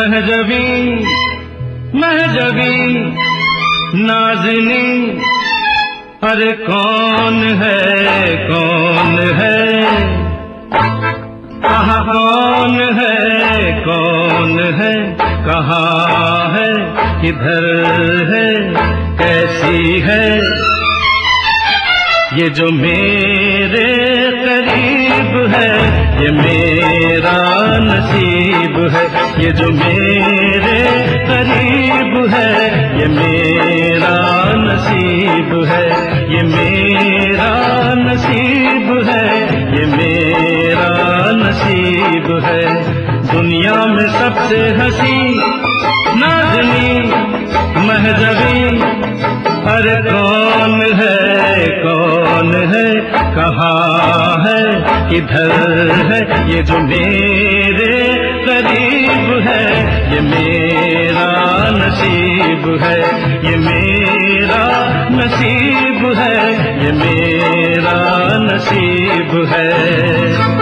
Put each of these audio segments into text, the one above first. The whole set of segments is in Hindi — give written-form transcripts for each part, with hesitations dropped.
महजबी महजबी नाज़नी, अरे कौन है कौन है, कौन है, कहाँ है, किधर है, कैसी है। ये जो मेरे करीब है ये मेरा नसीब है, ये जो मेरे करीब है ये मेरा नसीब है, ये मेरा नसीब है, ये मेरा नसीब है। दुनिया में सबसे हंसी नाज़नी महजबी, अरे कौन है, कहाँ है, किधर है। ये जो मेरे करीब है ये मेरा नसीब है, ये मेरा नसीब है, ये मेरा नसीब है।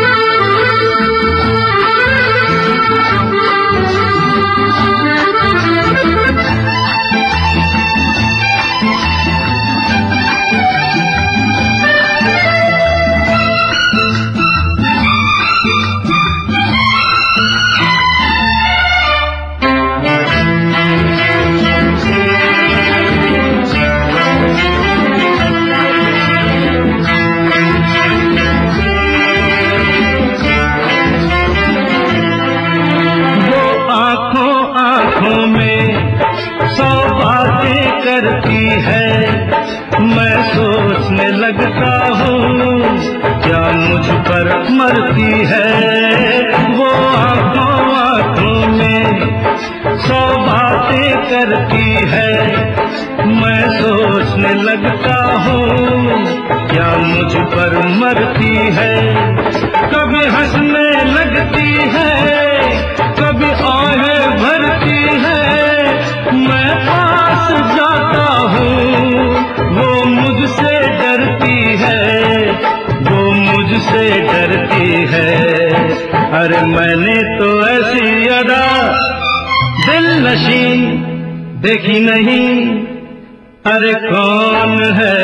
करती है मैं सोचने लगता हूँ क्या मुझ पर मरती है। वो आँखों में 100 बातें करती है मैं सोचने लगता हूँ क्या मुझ पर मरती है। कभी हंसने लगती है कभी आहें भरती है, मैं पास जाता हूँ वो मुझसे डरती है, वो मुझसे डरती है। अरे मैंने तो ऐसी अदा दिल नशीं देखी नहीं, अरे कौन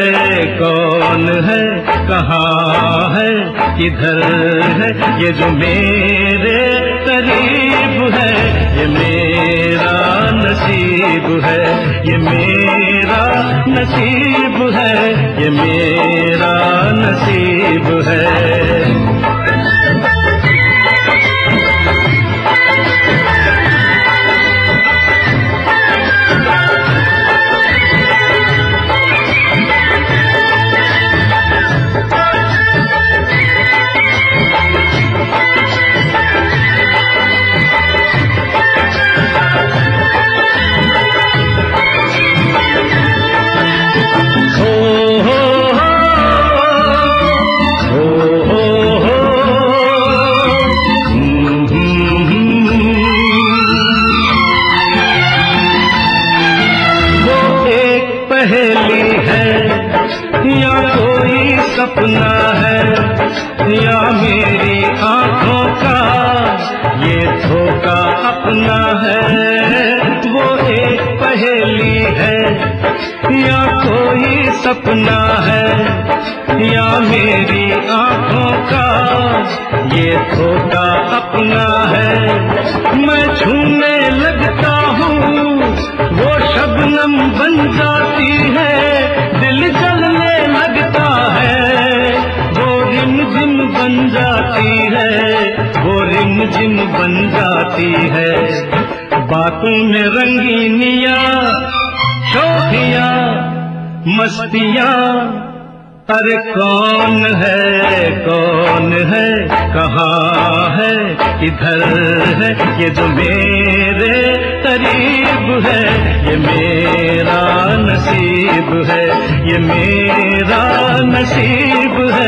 है, कहाँ है, किधर है। ये जो मेरे करीब है ये मेरा नसीब है, ये मेरा नसीब है, ये मेरा नसीब है। पहेली है या कोई सपना है या मेरी आँखों का ये धोखा अपना है। वो एक पहेली है या कोई सपना है या मेरी आँखों का ये धोखा अपना है। मैं छूने लगता हूँ वो शबनम बन जाती है, दिल जलने लगता है वो रिमझिम बन जाती है, वो रिमझिम बन जाती है। बातों में रंगीनियाँ शोखियाँ मस्तियाँ, अरे कौन है, कहाँ है, किधर है। ये जो मेरे करीब है ये मेरा नसीब है, ये मेरा नसीब है।